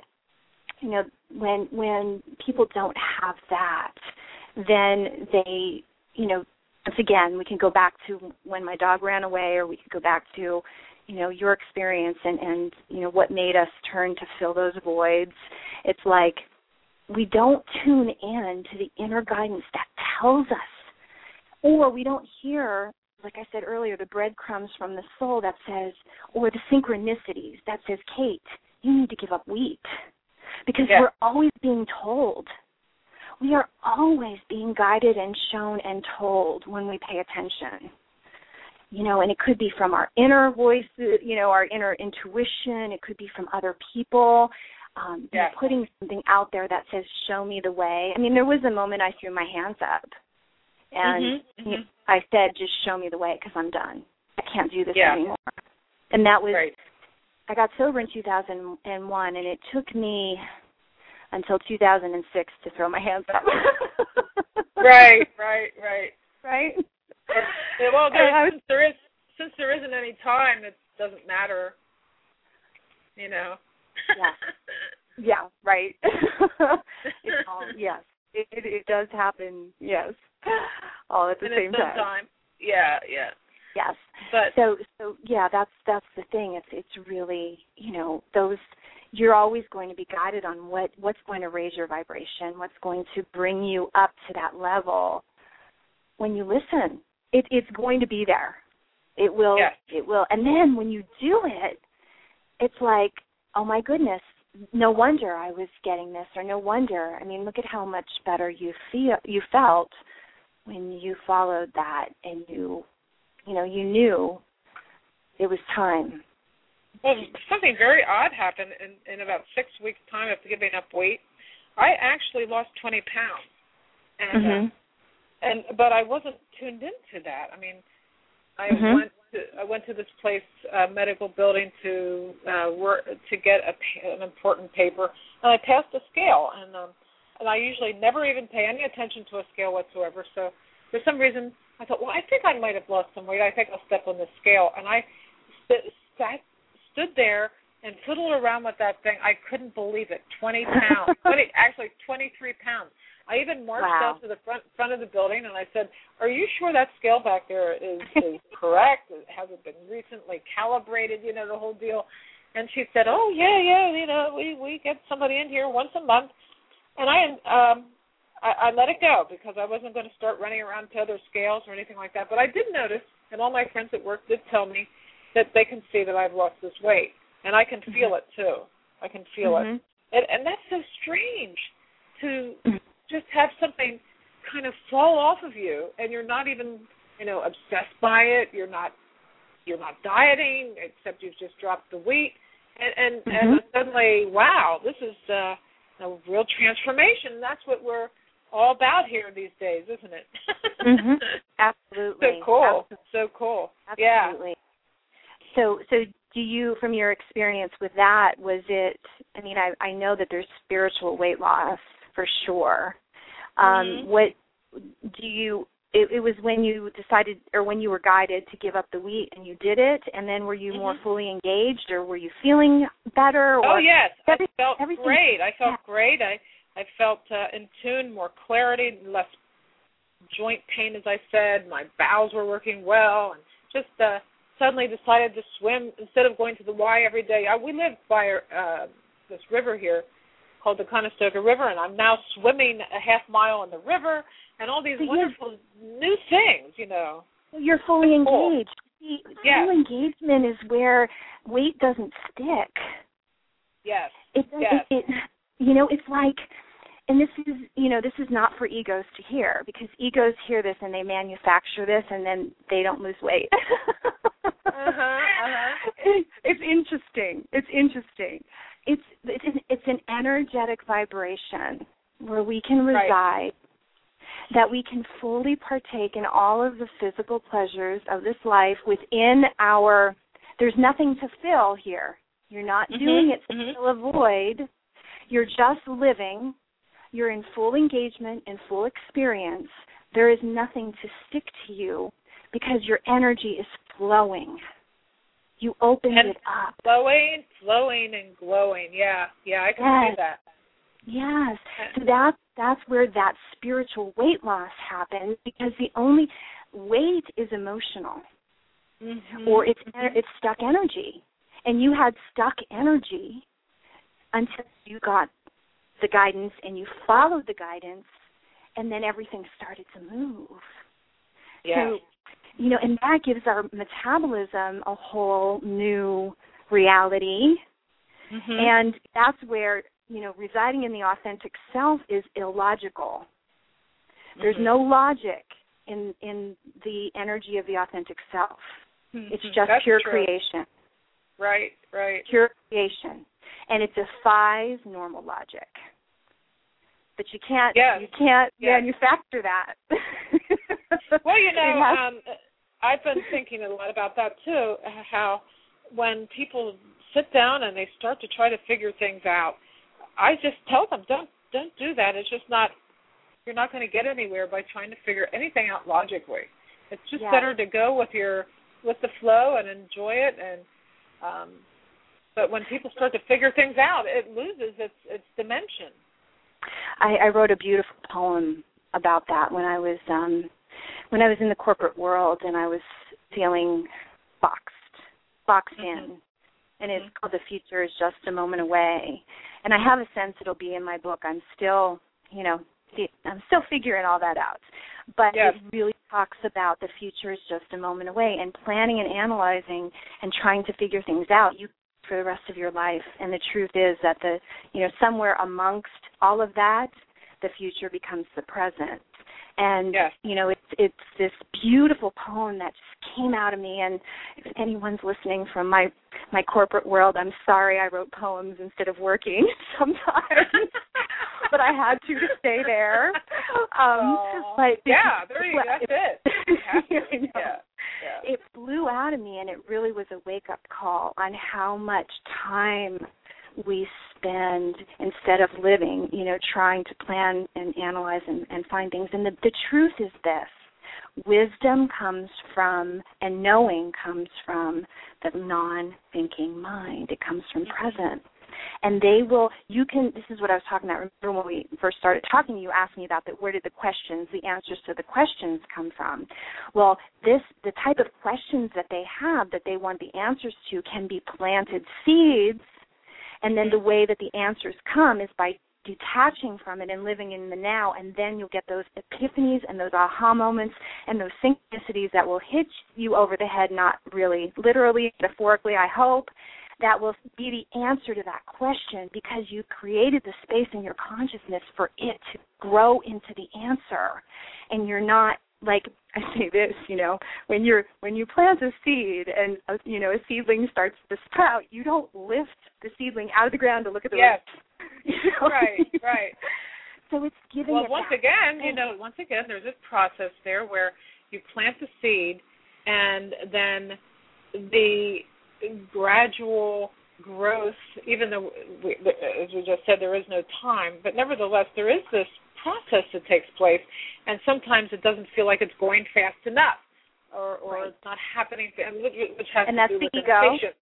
when people don't have that, then they, once again, we can go back to when my dog ran away, or we could go back to, your experience and what made us turn to fill those voids. It's like we don't tune in to the inner guidance that tells us, or we don't hear, like I said earlier, the breadcrumbs from the soul that says, or the synchronicities that says, Kate, you need to give up wheat. Because we're always being told. We are always being guided and shown and told when we pay attention. And it could be from our inner voice, our inner intuition. It could be from other people, putting something out there that says, show me the way. I mean, there was a moment I threw my hands up. And I said, just show me the way because I'm done. I can't do this anymore. And that was, I got sober in 2001, and it took me until 2006 to throw my hands up. Right. Well, since there isn't any time, it doesn't matter, Yeah, right. It does happen, yes, all at the same time. Yeah. Yes. But so that's the thing. It's really, those, you're always going to be guided on what's going to raise your vibration, what's going to bring you up to that level. When you listen, it's going to be there. It will. It will. And then when you do it, it's like, oh my goodness, no wonder I was getting this, or no wonder. I mean, look at how much better you felt when you followed that, and you knew it was time. Well, something very odd happened in about 6 weeks' time after giving up weight. I actually lost 20 pounds, but I wasn't tuned into that. I mean, I went to this place, medical building, to work to get an important paper, and I passed a scale, and I usually never even pay any attention to a scale whatsoever. So for some reason, I thought, well, I think I might have lost some weight. I think I'll step on this scale. And I stood there and fiddled around with that thing. I couldn't believe it. 20 pounds. Actually, 23 pounds. I even marched out to the front of the building, and I said, are you sure that scale back there is correct? Has it been recently calibrated, the whole deal? And she said, oh, yeah, we get somebody in here once a month. And I let it go because I wasn't going to start running around to other scales or anything like that. But I did notice, and all my friends at work did tell me, that they can see that I've lost this weight. And I can feel it, too. I can feel it. And that's so strange to just have something kind of fall off of you, and you're not even, obsessed by it. You're not dieting, except you've just dropped the weight. And suddenly, wow, this is a real transformation. That's what we're all about here these days, isn't it? Absolutely. So cool. Absolutely. So cool. Absolutely. Yeah. So do you, from your experience with that, was it, I know that there's spiritual weight loss for sure. What do you, it was when you decided, or when you were guided to give up the wheat and you did it, and then were you more fully engaged, or were you feeling better? Or yes. I felt great. I felt great. I felt in tune, more clarity, less joint pain, as I said. My bowels were working well, and just suddenly decided to swim instead of going to the Y every day. We live by this river here called the Conestoga River, and I'm now swimming a half mile in the river, and all these wonderful new things, You're fully engaged. Yes. Full engagement is where weight doesn't stick. Yes. It's like, and this is not for egos to hear, because egos hear this and they manufacture this and then they don't lose weight. It's interesting. It's an energetic vibration where we can reside, that we can fully partake in all of the physical pleasures of this life within there's nothing to fill here. You're not doing it to fill a void. You're just living. You're in full engagement and full experience. There is nothing to stick to you because your energy is flowing. You opened it up. Flowing and glowing. Yeah, I can see that. Yes. So that's where that spiritual weight loss happens, because the only weight is emotional. Or it's stuck energy. And you had stuck energy until you got the guidance and you followed the guidance, and then everything started to move. Yeah. So, and that gives our metabolism a whole new reality. And that's where, residing in the authentic self is illogical. There's no logic in the energy of the authentic self. It's just pure creation. Right. Pure creation. And it defies normal logic. But you can't manufacture that. Well, I've been thinking a lot about that too, how when people sit down and they start to try to figure things out, I just tell them, don't do that. It's just not, you're not going to get anywhere by trying to figure anything out logically. It's just better to go with the flow and enjoy it. And but when people start to figure things out, it loses its dimension. I wrote a beautiful poem about that when I was in the corporate world, and I was feeling boxed in. And it's called "The Future Is Just a Moment Away." And I have a sense it'll be in my book. I'm still figuring all that out. But it really talks about the future is just a moment away, and planning and analyzing and trying to figure things out for the rest of your life. And the truth is that somewhere amongst all of that, the future becomes the present. And, it's this beautiful poem that just came out of me. And if anyone's listening from my corporate world, I'm sorry I wrote poems instead of working sometimes. But I had to stay there. That's it. It blew out of me, and it really was a wake-up call on how much time we spend instead of living, trying to plan and analyze and find things. And the truth is this: wisdom comes from, and knowing comes from, the non-thinking mind. It comes from present. And this is what I was talking about. Remember when we first started talking, you asked me about where did the answers to the questions come from? Well, the type of questions that they have that they want the answers to can be planted seeds, and then the way that the answers come is by detaching from it and living in the now, and then you'll get those epiphanies and those aha moments and those synchronicities that will hit you over the head, not really literally, metaphorically, I hope. That will be the answer to that question, because you created the space in your consciousness for it to grow into the answer. And you're not, like I say this, when you plant a seed and a seedling starts to sprout, you don't lift the seedling out of the ground to look at the roots. Right. So it's giving it once again, there's this process there where you plant the seed, and then the gradual growth, even though, as we just said, there is no time, but nevertheless, there is this process that takes place, and sometimes it doesn't feel like it's going fast enough, or it's not happening, which has to do with impatience.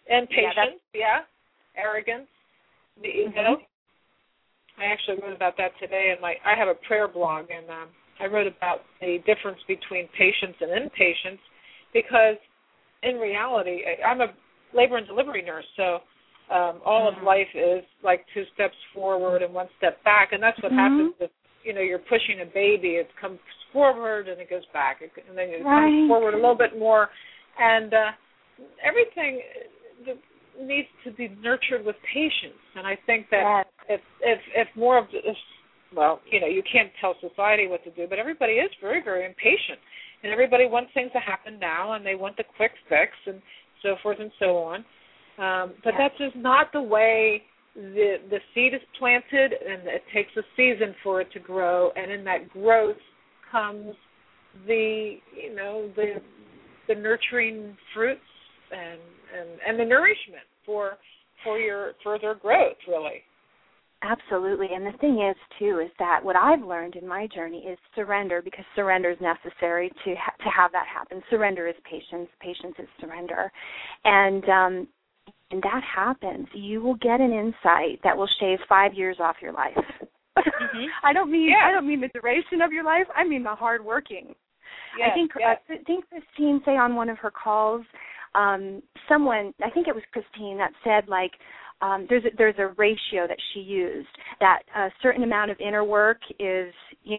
Arrogance, the ego. I actually wrote about that today, and I have a prayer blog, and I wrote about the difference between patience and impatience, because in reality, I'm a labor and delivery nurse, so all of life is like 2 steps forward and 1 step back, and that's what happens with, you're pushing a baby. It comes forward and it goes back, and then it comes forward a little bit more, and everything needs to be nurtured with patience. And I think that if more of this, you can't tell society what to do, but everybody is very, very impatient. And everybody wants things to happen now, and they want the quick fix and so forth and so on. But that's just not the way the seed is planted, and it takes a season for it to grow. And in that growth comes the nurturing fruits and the nourishment for your further growth, really. Absolutely. And the thing is, too, is that what I've learned in my journey is surrender, because surrender is necessary to have that happen. Surrender is patience. Patience is surrender. And that happens. You will get an insight that will shave 5 years off your life. Mm-hmm. I don't mean the duration of your life. I mean the hard working. Yes, I think Christine say on one of her calls, someone, I think it was Christine, that said, like, there's a ratio that she used, that a certain amount of inner work is,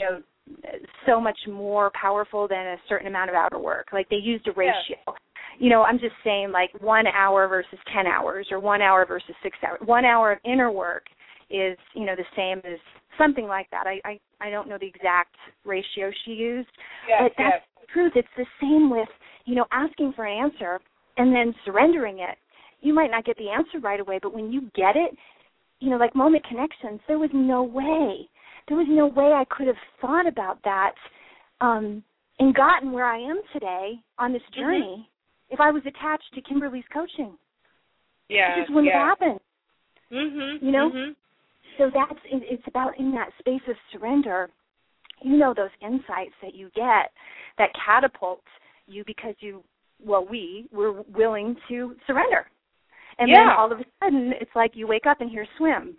so much more powerful than a certain amount of outer work. Like, they used a ratio. Yeah. I'm just saying, like, 1 hour versus 10 hours, or 1 hour versus 6 hours. 1 hour of inner work is, the same as something like that. I don't know the exact ratio she used, but that's the truth. It's the same with, asking for an answer and then surrendering it. You might not get the answer right away, but when you get it, like Moment Connections, there was no way I could have thought about that and gotten where I am today on this journey if I was attached to Kimberly's coaching. Yeah, it just wouldn't happen. Mm-hmm. So it's about, in that space of surrender, those insights that you get that catapult you because we were willing to surrender. And then all of a sudden, it's like you wake up and hear swim.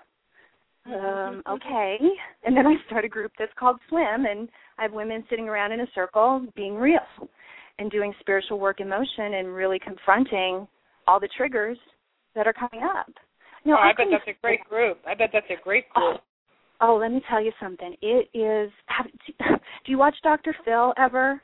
Okay. And then I start a group that's called Swim, and I have women sitting around in a circle being real and doing spiritual work in motion and really confronting all the triggers that are coming up. No, I bet that's a great group. Oh, let me tell you something. It is. Do you watch Dr. Phil ever?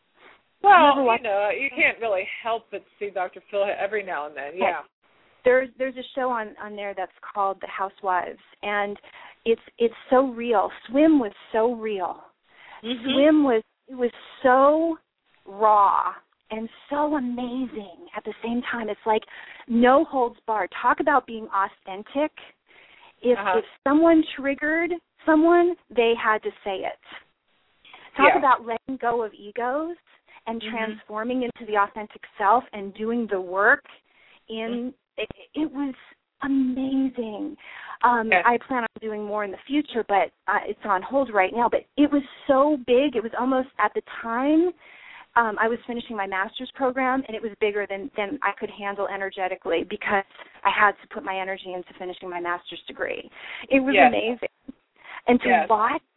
Well, you can't really help but see Dr. Phil every now and then. Yeah. There's a show on there that's called The Housewives, and it's so real. Swim was so real. Mm-hmm. Swim was so raw and so amazing at the same time. It's like no holds barred. Talk about being authentic. If someone triggered someone, they had to say it. Talk about letting go of egos and transforming into the authentic self and doing the work in it was amazing. I plan on doing more in the future, but it's on hold right now. But it was so big. It was almost, at the time, I was finishing my master's program, and it was bigger than I could handle energetically because I had to put my energy into finishing my master's degree. It was amazing. And to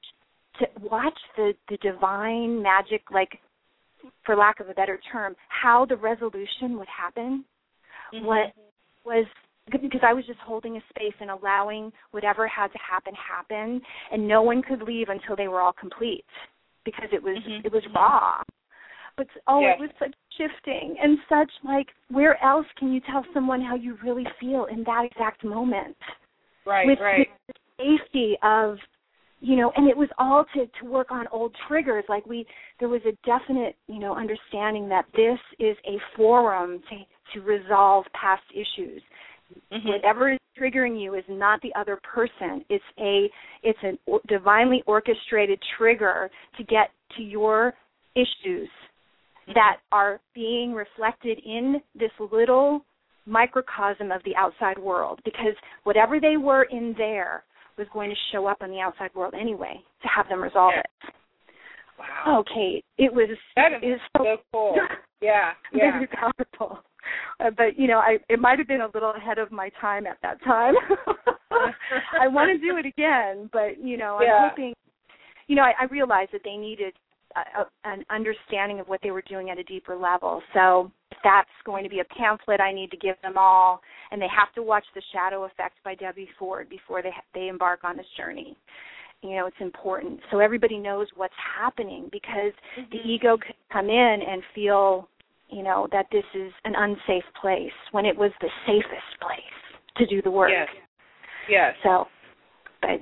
watch the divine magic, like, for lack of a better term, how the resolution would happen, what was, because I was just holding a space and allowing whatever had to happen, and no one could leave until they were all complete because it was raw. But it was such shifting and such, like, where else can you tell someone how you really feel in that exact moment? With the safety of, and it was all to work on old triggers. Like, there was a definite, understanding that this is a forum to resolve past issues. Whatever is triggering you is not the other person. It's a divinely orchestrated trigger to get to your issues that are being reflected in this little microcosm of the outside world, because whatever they were in there was going to show up in the outside world anyway to have them resolve it. Wow. Okay, it was so cool. Very powerful. But, it might have been a little ahead of my time at that time. I want to do it again, but, I'm hoping, I realized that they needed an understanding of what they were doing at a deeper level. So if that's going to be a pamphlet, I need to give them all, and they have to watch The Shadow Effect by Debbie Ford before they embark on this journey. It's important. So everybody knows what's happening, because the ego could come in and feel, that this is an unsafe place when it was the safest place to do the work. Yes. So, but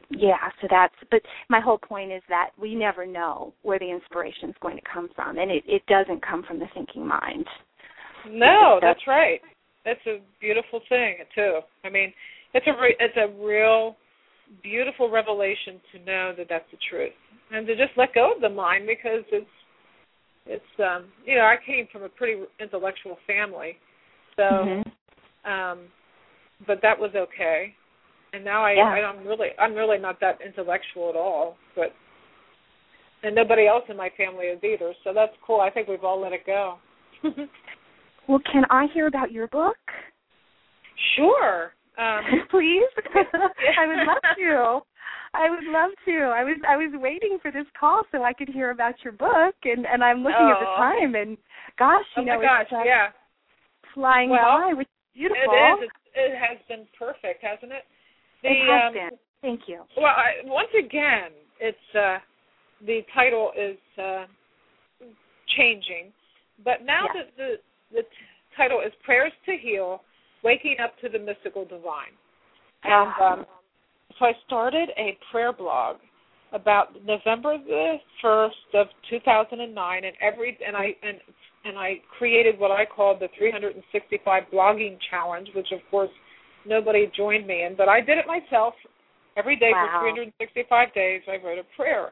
my whole point is that we never know where the inspiration is going to come from, and it doesn't come from the thinking mind. No, that's right. That's a beautiful thing too. I mean, it's a real beautiful revelation to know that that's the truth, and to just let go of the mind, because it's I came from a pretty intellectual family, So, but that was okay. And now I'm really not that intellectual at all, and nobody else in my family is either. So that's cool. I think we've all let it go. Well, can I hear about your book? Sure. Please. I would love to. I was waiting for this call so I could hear about your book, and I'm looking at the time, and gosh, it's flying by, which is beautiful. It is. It has been perfect, hasn't it? It has been. Thank you. Well, once again, it's the title is changing, but now the title is Prayers to Heal, Waking Up to the Mystical Divine. And so I started a prayer blog about November the 1st of 2009, and I created what I called the 365 blogging challenge, which of course nobody joined me in, but I did it myself. Every day for 365 days, I wrote a prayer.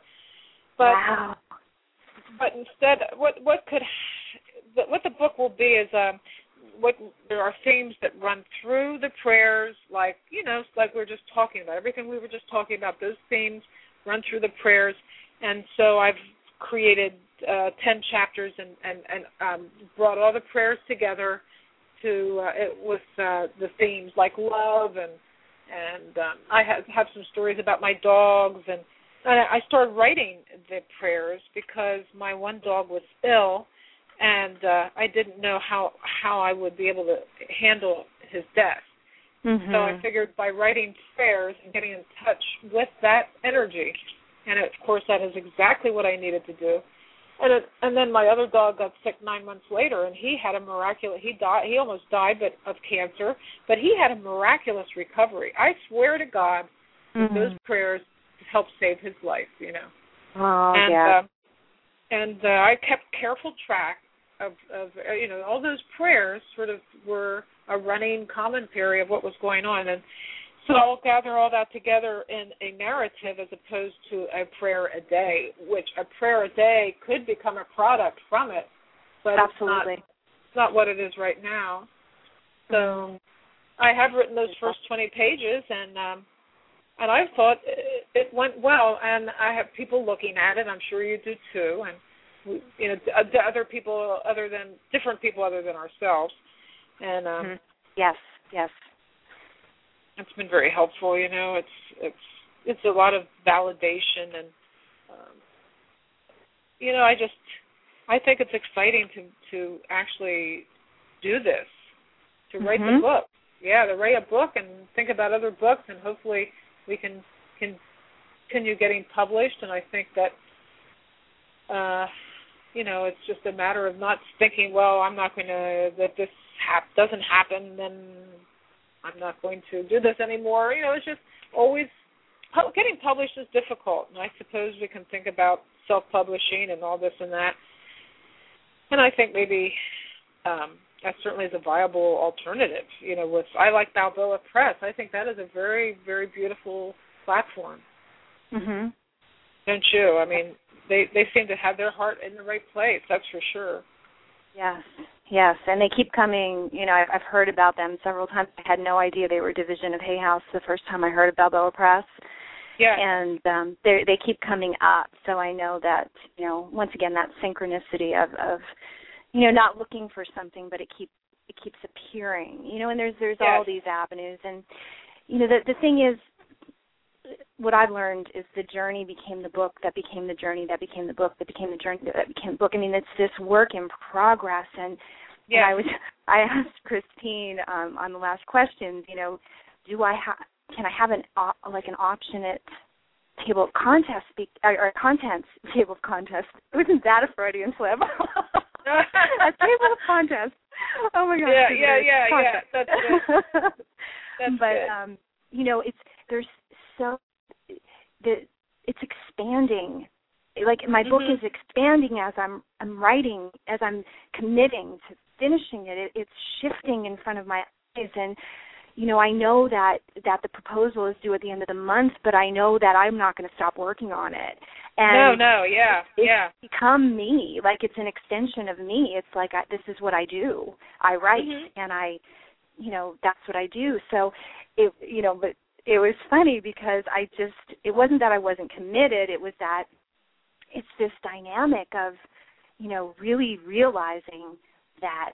But instead, what the book will be is there are themes that run through the prayers, like we're just talking about. Everything we were just talking about, those themes run through the prayers. And so I've created 10 chapters and brought all the prayers together with the themes like love, and I have some stories about my dogs, and I started writing the prayers because my one dog was ill, and I didn't know how I would be able to handle his death. Mm-hmm. So I figured by writing prayers and getting in touch with that energy, and of course that is exactly what I needed to do. And then my other dog got sick 9 months later, and he had a miraculous. He almost died, of cancer, but he had a miraculous recovery. I swear to God, that those prayers helped save his life. I kept careful track of all those prayers. Sort of were a running commentary of what was going on, and so I'll gather all that together in a narrative as opposed to a prayer a day, which a prayer a day could become a product from it, but absolutely, it's not what it is right now. So I have written those first 20 pages, and I thought it went well, and I have people looking at it. I'm sure you do too, and other people different people other than ourselves, and yes. It's been very helpful, It's a lot of validation, and I think it's exciting to actually do this, to write the book. Yeah, to write a book and think about other books, and hopefully we can continue getting published. And I think that it's just a matter of not thinking, well, I'm not going to that this doesn't happen, then I'm not going to do this anymore. It's just always getting published is difficult, and I suppose we can think about self-publishing and all this and that. And I think maybe that certainly is a viable alternative. I like Balboa Press. I think that is a very, very beautiful platform. Mm-hmm. Don't you? I mean, they seem to have their heart in the right place. That's for sure. Yes, and they keep coming. I've heard about them several times. I had no idea they were a division of Hay House the first time I heard of Balboa Press. Yeah. And they keep coming up, so I know that, once again, that synchronicity of not looking for something, but it keeps appearing, and there's all these avenues. And, the thing is, what I've learned is the journey became the book, that became the journey, that became the book, that became the journey, that became the book. I mean, it's this work in progress. And I asked Christine on the last questions, can I have an optionate table of contents or contents table of contents? Wasn't that a Freudian slip? A table of contents. Oh my gosh. Yeah. That's good. That's good. It's expanding. Like my book is expanding as I'm writing, as I'm committing to finishing it. It's shifting in front of my eyes, and I know that the proposal is due at the end of the month, but I know that I'm not going to stop working on it. And it's become me. Like, it's an extension of me. It's like, this is what I do. I write, and that's what I do. So, but it was funny because it wasn't that I wasn't committed. It was that it's this dynamic of, really realizing that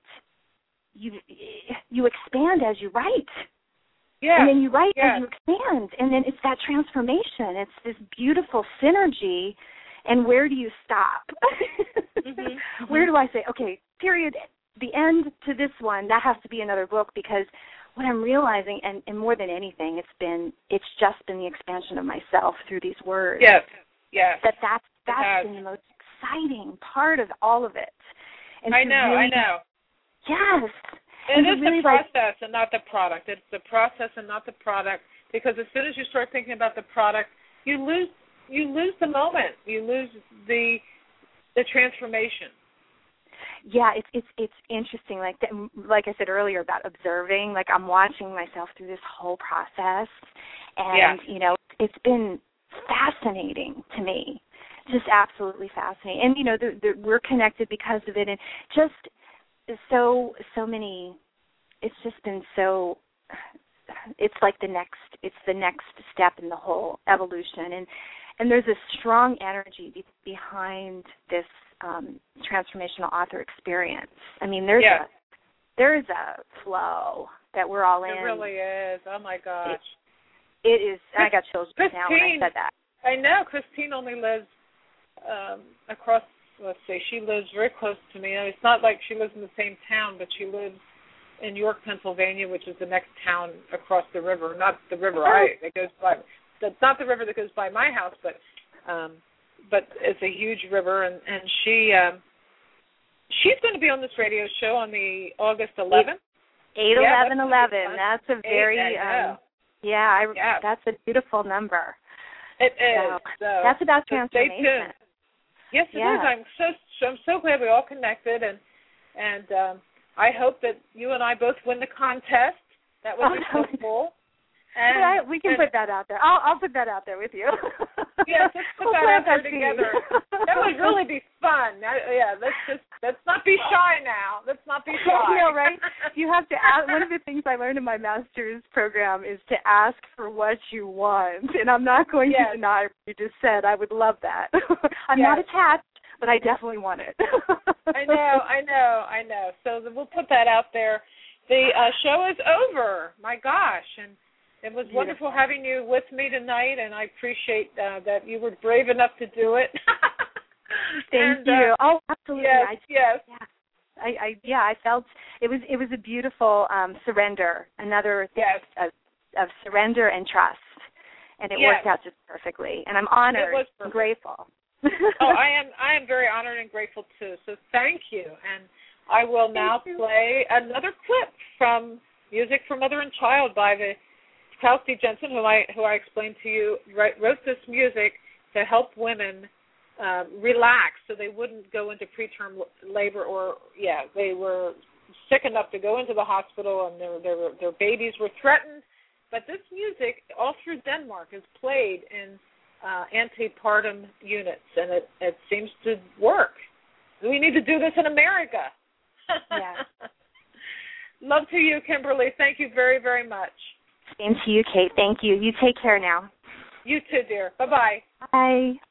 you expand as you write. Yeah. And then you write as you expand. And then it's that transformation. It's this beautiful synergy. And where do you stop? Where do I say, okay, period, the end to this one, that has to be another book? Because what I'm realizing, and more than anything, it's just been the expansion of myself through these words. Yes. That's been the most exciting part of all of it. And I know. Yes. It is the process and not the product. It's the process and not the product, because as soon as you start thinking about the product, you lose the moment. You lose the transformation. Yeah, it's interesting. Like I said earlier about observing. Like, I'm watching myself through this whole process, and it's been fascinating to me, just absolutely fascinating. And we're connected because of it, and just so many. It's just been so. It's like the next step in the whole evolution, and there's a strong energy behind this transformational author experience. I mean, there is a flow that we're all in. It really is. Oh my gosh. It is. I got chills now when I said that. I know. Christine only lives across. Let's say she lives very close to me. It's not like she lives in the same town, but she lives in York, Pennsylvania, which is the next town across the river. Not the river that goes by. That's not the river that goes by my house, but it's a huge river, and she's going to be on this radio show on the August 11th. 8/11/11. That's a very that's a beautiful number. It is. So that's about transformation. Stay tuned. Yes, it is. I'm so glad we all connected, and I hope that you and I both win the contest. That would be so cool. And we can put that out there. I'll put that out there with you. Yes, let's put that out there together. That would really be fun. Let's not be shy now. Let's not be shy. Right? You have to ask. One of the things I learned in my master's program is to ask for what you want, and I'm not going to deny what you just said. I would love that. I'm not attached, but I definitely want it. I know. So we'll put that out there. The show is over. My gosh, and it was wonderful having you with me tonight, and I appreciate that you were brave enough to do it. Thank you. Oh, absolutely. Yes. I felt it was a beautiful surrender. Another thing of surrender and trust, and it worked out just perfectly. And I'm honored and grateful. I am very honored and grateful too. So thank you. And I will now play another clip from Music for Mother and Child by the Kelsey Jensen, who I explained to you, wrote this music to help women relax so they wouldn't go into preterm labor, or they were sick enough to go into the hospital and their babies were threatened. But this music all through Denmark is played in antepartum units, and it seems to work. We need to do this in America. Yeah. Love to you, Kimberly. Thank you very, very much. Same to you, Kate. Thank you. You take care now. You too, dear. Bye-bye. Bye.